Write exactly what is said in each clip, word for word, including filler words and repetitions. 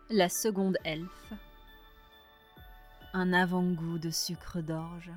La seconde elfe. Un avant-goût de sucre d'orge.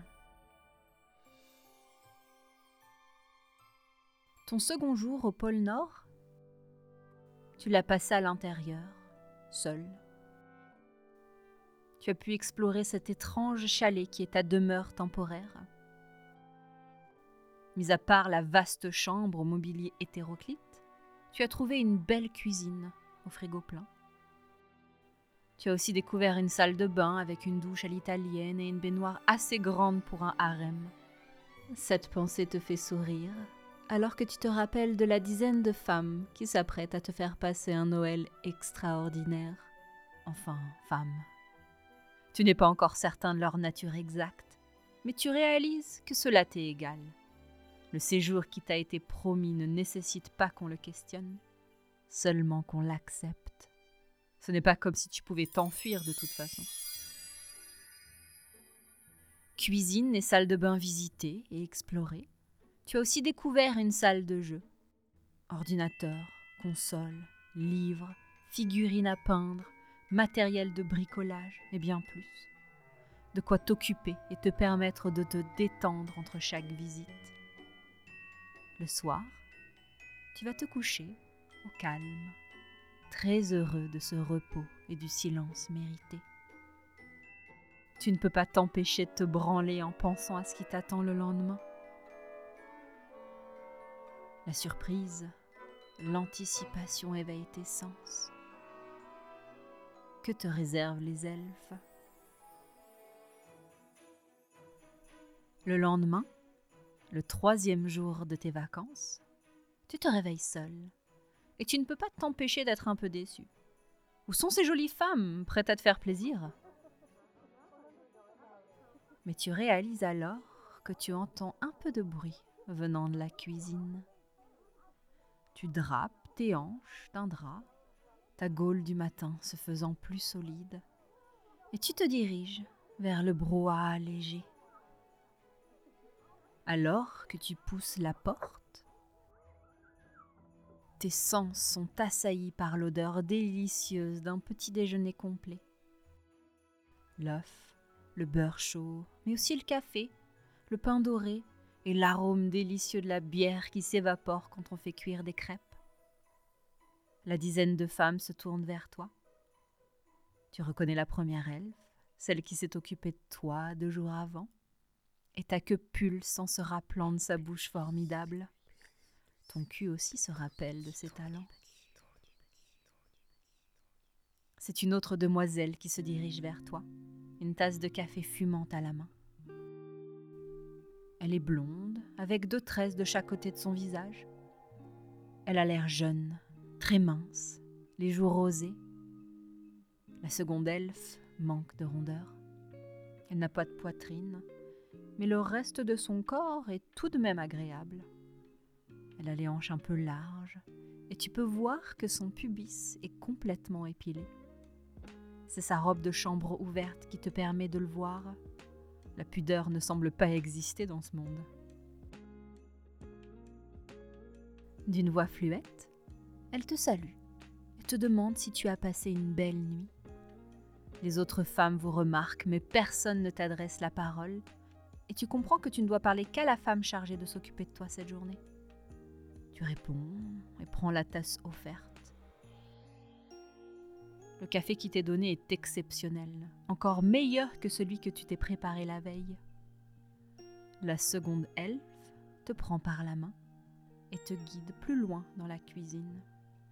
Ton second jour au pôle Nord, tu l'as passé à l'intérieur, seul. Tu as pu explorer cet étrange chalet qui est ta demeure temporaire. Mis à part la vaste chambre au mobilier hétéroclite, tu as trouvé une belle cuisine au frigo plein. Tu as aussi découvert une salle de bain avec une douche à l'italienne et une baignoire assez grande pour un harem. Cette pensée te fait sourire, alors que tu te rappelles de la dizaine de femmes qui s'apprêtent à te faire passer un Noël extraordinaire. Enfin, femmes. Tu n'es pas encore certain de leur nature exacte, mais tu réalises que cela t'est égal. Le séjour qui t'a été promis ne nécessite pas qu'on le questionne, seulement qu'on l'accepte. Ce n'est pas comme si tu pouvais t'enfuir de toute façon. Cuisine et salle de bain visitées et explorées. Tu as aussi découvert une salle de jeu. Ordinateur, console, livres, figurines à peindre, matériel de bricolage et bien plus. De quoi t'occuper et te permettre de te détendre entre chaque visite. Le soir, tu vas te coucher au calme, très heureux de ce repos et du silence mérité. Tu ne peux pas t'empêcher de te branler en pensant à ce qui t'attend le lendemain. La surprise, l'anticipation éveillent tes sens. Que te réservent les elfes? Le lendemain, le troisième jour de tes vacances, tu te réveilles seul et tu ne peux pas t'empêcher d'être un peu déçu. Où sont ces jolies femmes prêtes à te faire plaisir? Mais tu réalises alors que tu entends un peu de bruit venant de la cuisine. Tu drapes tes hanches d'un drap, ta gaule du matin se faisant plus solide, et tu te diriges vers le brouhaha léger. Alors que tu pousses la porte, tes sens sont assaillis par l'odeur délicieuse d'un petit déjeuner complet. L'œuf, le beurre chaud, mais aussi le café, le pain doré et l'arôme délicieux de la bière qui s'évapore quand on fait cuire des crêpes. La dizaine de femmes se tournent vers toi. Tu reconnais la première elfe, celle qui s'est occupée de toi deux jours avant, et ta queue pulse en se rappelant de sa bouche formidable. Ton cul aussi se rappelle de ses talents. C'est une autre demoiselle qui se dirige vers toi, une tasse de café fumante à la main. Elle est blonde, avec deux tresses de chaque côté de son visage. Elle a l'air jeune, très mince, les joues rosées. La seconde elfe manque de rondeur. Elle n'a pas de poitrine, mais le reste de son corps est tout de même agréable. Elle a les hanches un peu larges, et tu peux voir que son pubis est complètement épilé. C'est sa robe de chambre ouverte qui te permet de le voir. La pudeur ne semble pas exister dans ce monde. D'une voix fluette, elle te salue et te demande si tu as passé une belle nuit. Les autres femmes vous remarquent, mais personne ne t'adresse la parole, et tu comprends que tu ne dois parler qu'à la femme chargée de s'occuper de toi cette journée. Tu réponds et prends la tasse offerte. Le café qui t'est donné est exceptionnel, encore meilleur que celui que tu t'es préparé la veille. La seconde elfe te prend par la main et te guide plus loin dans la cuisine.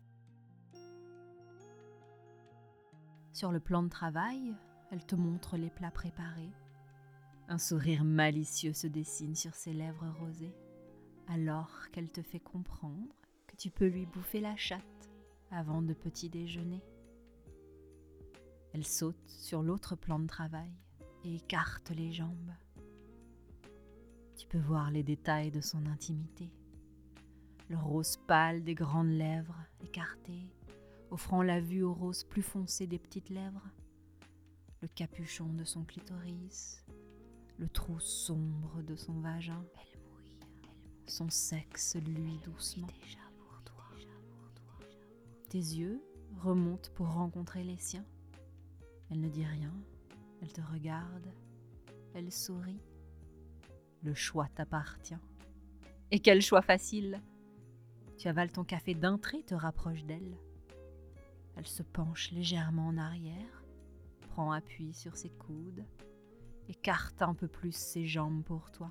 Sur le plan de travail, elle te montre les plats préparés. Un sourire malicieux se dessine sur ses lèvres rosées, alors qu'elle te fait comprendre que tu peux lui bouffer la chatte avant de petit déjeuner. Elle saute sur l'autre plan de travail et écarte les jambes. Tu peux voir les détails de son intimité. Le rose pâle des grandes lèvres écartées, offrant la vue au rose plus foncé des petites lèvres. Le capuchon de son clitoris, le trou sombre de son vagin. Elle mouille, elle mouille. Son sexe luit doucement. Déjà pour toi. Tes yeux remonte pour rencontrer les siens. Elle ne dit rien, elle te regarde, elle sourit. Le choix t'appartient. Et quel choix facile! Tu avales ton café d'un trait et te rapproches d'elle. Elle se penche légèrement en arrière, prend appui sur ses coudes, écarte un peu plus ses jambes pour toi.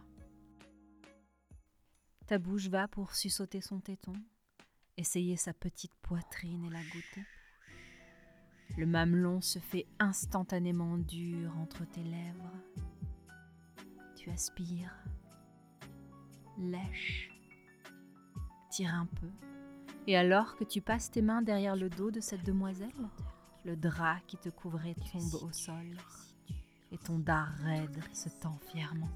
Ta bouche va pour suçoter son téton, essayer sa petite poitrine et la goûter. Le mamelon se fait instantanément dur entre tes lèvres. Tu aspires, lèches, tire un peu. Et alors que tu passes tes mains derrière le dos de cette demoiselle, le drap qui te couvrait tombe au sol et ton dard raide se tend fièrement.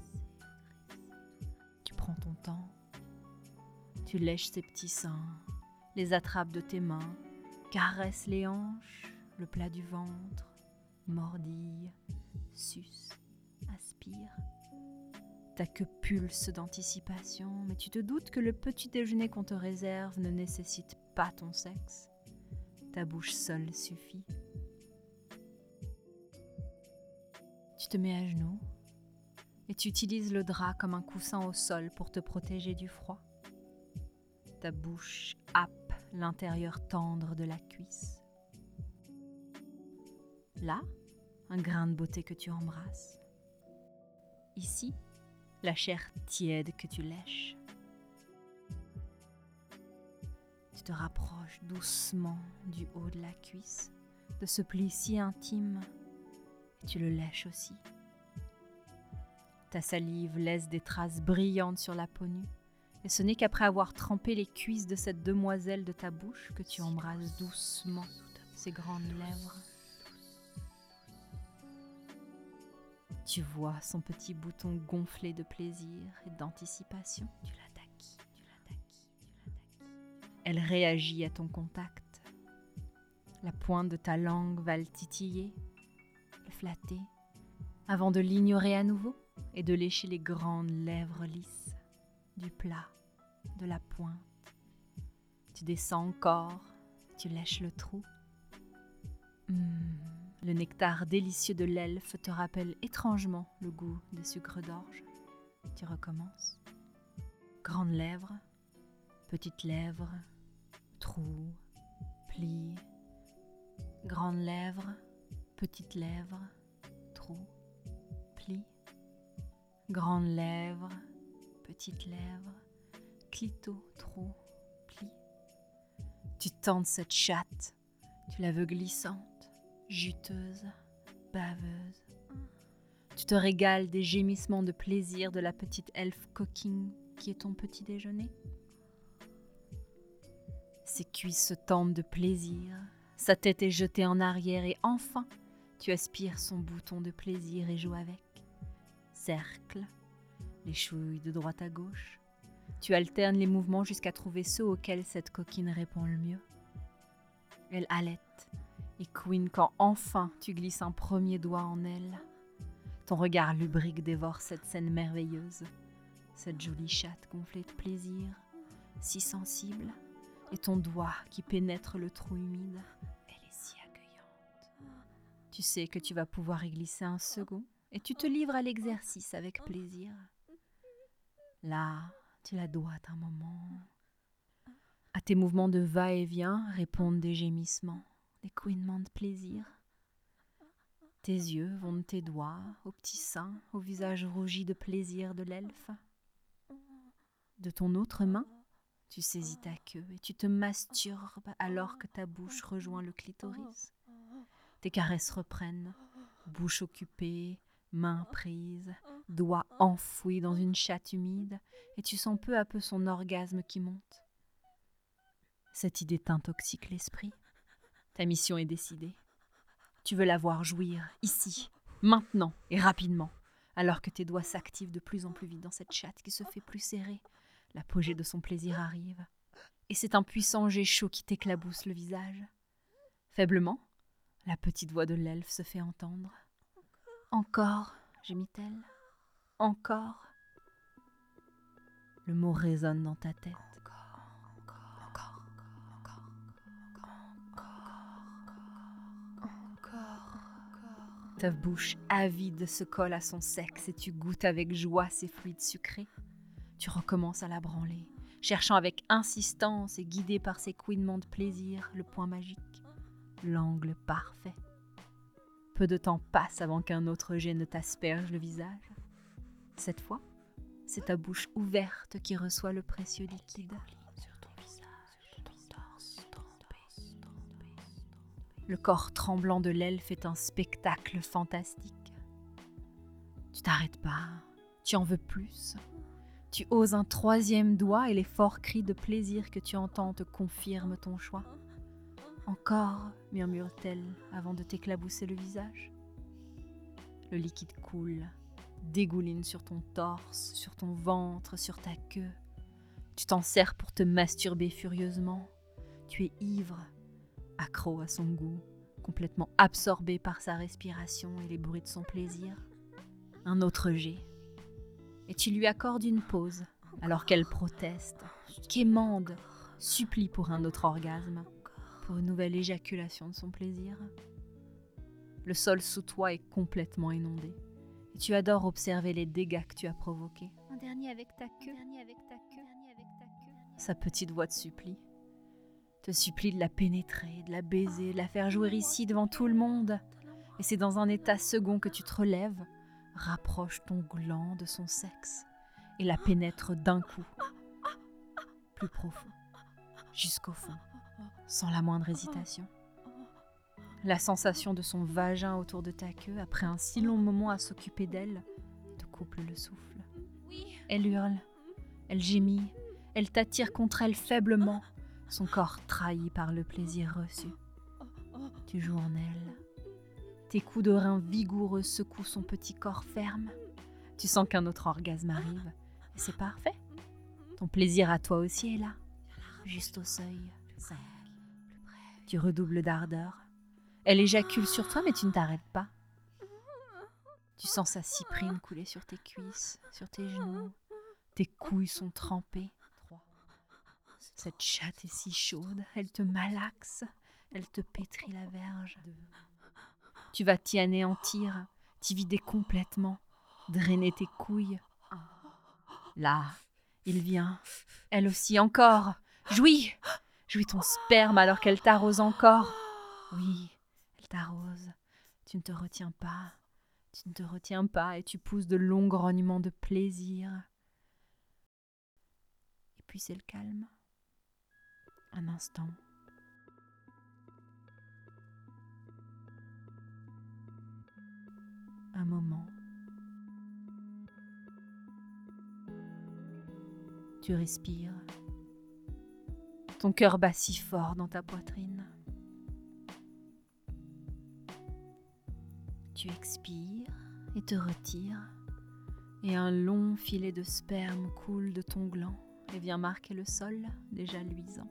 Tu prends ton temps, tu lèches ses petits seins, les attrapes de tes mains, caresses les hanches, le plat du ventre, mordille, suce, aspire. Ta queue pulse d'anticipation, mais tu te doutes que le petit déjeuner qu'on te réserve ne nécessite pas ton sexe. Ta bouche seule suffit. Tu te mets à genoux et tu utilises le drap comme un coussin au sol pour te protéger du froid. Ta bouche happe l'intérieur tendre de la cuisse. Là, un grain de beauté que tu embrasses. Ici, la chair tiède que tu lèches. Tu te rapproches doucement du haut de la cuisse, de ce pli si intime, et tu le lèches aussi. Ta salive laisse des traces brillantes sur la peau nue, et ce n'est qu'après avoir trempé les cuisses de cette demoiselle de ta bouche que tu embrasses doucement ses grandes lèvres. Tu vois son petit bouton gonflé de plaisir et d'anticipation. Tu la taquilles, tu la taquilles, tu la taquilles. Elle réagit à ton contact. La pointe de ta langue va le titiller, le flatter, avant de l'ignorer à nouveau et de lécher les grandes lèvres lisses, du plat, de la pointe. Tu descends encore, tu lèches le trou. Mmh. Le nectar délicieux de l'elfe te rappelle étrangement le goût des sucres d'orge. Tu recommences. Grandes lèvres, petites lèvres, trou, pli. Grandes lèvres, petites lèvres, trou, pli. Grandes lèvres, petites lèvres, clito, trou, pli. Tu tentes cette chatte, tu la veux glissante, juteuse, baveuse. Tu te régales des gémissements de plaisir de la petite elfe coquine qui est ton petit déjeuner. Ses cuisses se tendent de plaisir, sa tête est jetée en arrière et enfin, tu aspires son bouton de plaisir et joues avec. Cercle, les chouilles de droite à gauche. Tu alternes les mouvements jusqu'à trouver ceux auxquels cette coquine répond le mieux. Elle halète et couine quand enfin tu glisses un premier doigt en elle. Ton regard lubrique dévore cette scène merveilleuse, cette jolie chatte gonflée de plaisir, si sensible, et ton doigt qui pénètre le trou humide. Elle est si accueillante. Tu sais que tu vas pouvoir y glisser un second et tu te livres à l'exercice avec plaisir. Là, tu la doigtes un moment. À tes mouvements de va-et-vient répondent des gémissements, des couinements de plaisir. Tes yeux vont de tes doigts au petit sein, au visage rougi de plaisir de l'elfe. De ton autre main, tu saisis ta queue et tu te masturbes alors que ta bouche rejoint le clitoris. Tes caresses reprennent, bouche occupée, mains prises, doigts enfouis dans une chatte humide, et tu sens peu à peu son orgasme qui monte. Cette idée t'intoxique l'esprit. Ta mission est décidée. Tu veux la voir jouir, ici, maintenant et rapidement, alors que tes doigts s'activent de plus en plus vite dans cette chatte qui se fait plus serrée. L'apogée de son plaisir arrive, et c'est un puissant jet chaud qui t'éclabousse le visage. Faiblement, la petite voix de l'elfe se fait entendre. « Encore » gémit-elle. « Encore » Le mot résonne dans ta tête. Ta bouche avide se colle à son sexe et tu goûtes avec joie ses fluides sucrés. Tu recommences à la branler, cherchant avec insistance et guidé par ses couinements de plaisir le point magique, l'angle parfait. Peu de temps passe avant qu'un autre jet ne t'asperge le visage. Cette fois, c'est ta bouche ouverte qui reçoit le précieux liquide. Le corps tremblant de l'elfe est un spectacle fantastique. Tu t'arrêtes pas, tu en veux plus. Tu oses un troisième doigt et les forts cris de plaisir que tu entends te confirment ton choix. Encore, murmure-t-elle avant de t'éclabousser le visage. Le liquide coule, dégouline sur ton torse, sur ton ventre, sur ta queue. Tu t'en sers pour te masturber furieusement. Tu es ivre, accro à son goût, complètement absorbé par sa respiration et les bruits de son plaisir. Un autre jet. Et tu lui accordes une pause, alors qu'elle proteste, quémande, supplie pour un autre orgasme, pour une nouvelle éjaculation de son plaisir. Le sol sous toi est complètement inondé, et tu adores observer les dégâts que tu as provoqués. Un dernier avec ta queue. Un dernier avec ta queue. Un dernier avec ta queue. Sa petite voix te supplie. Te supplie de la pénétrer, de la baiser, de la faire jouer ici devant tout le monde. Et c'est dans un état second que tu te relèves, rapproches ton gland de son sexe et la pénètre d'un coup, plus profond, jusqu'au fond, sans la moindre hésitation. La sensation de son vagin autour de ta queue, après un si long moment à s'occuper d'elle, te coupe le souffle. Elle hurle, elle gémit, elle t'attire contre elle faiblement, son corps trahi par le plaisir reçu. Tu joues en elle. Tes coups de rein vigoureux secouent son petit corps ferme. Tu sens qu'un autre orgasme arrive. Et c'est parfait. Ton plaisir à toi aussi est là, juste au seuil. cinq. Tu redoubles d'ardeur. Elle éjacule sur toi, mais tu ne t'arrêtes pas. Tu sens sa cyprine couler sur tes cuisses, sur tes genoux. Tes couilles sont trempées. Cette chatte est si chaude, elle te malaxe, elle te pétrit la verge. Tu vas t'y anéantir, t'y vider complètement, drainer tes couilles. Là, il vient, elle aussi encore. Jouis, jouis ton sperme alors qu'elle t'arrose encore. Oui, elle t'arrose. Tu ne te retiens pas, tu ne te retiens pas et tu pousses de longs grognements de plaisir. Et puis c'est le calme. Un instant. Un moment. Tu respires. Ton cœur bat si fort dans ta poitrine. Tu expires et te retires. Et un long filet de sperme coule de ton gland et vient marquer le sol déjà luisant.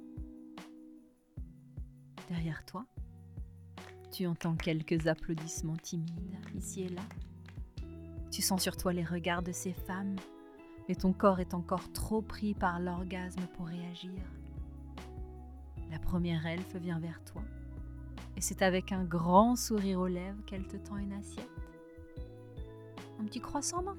Derrière toi, tu entends quelques applaudissements timides, ici et là. Tu sens sur toi les regards de ces femmes, mais ton corps est encore trop pris par l'orgasme pour réagir. La première elfe vient vers toi, et c'est avec un grand sourire aux lèvres qu'elle te tend une assiette. Un petit croissant maintenant ?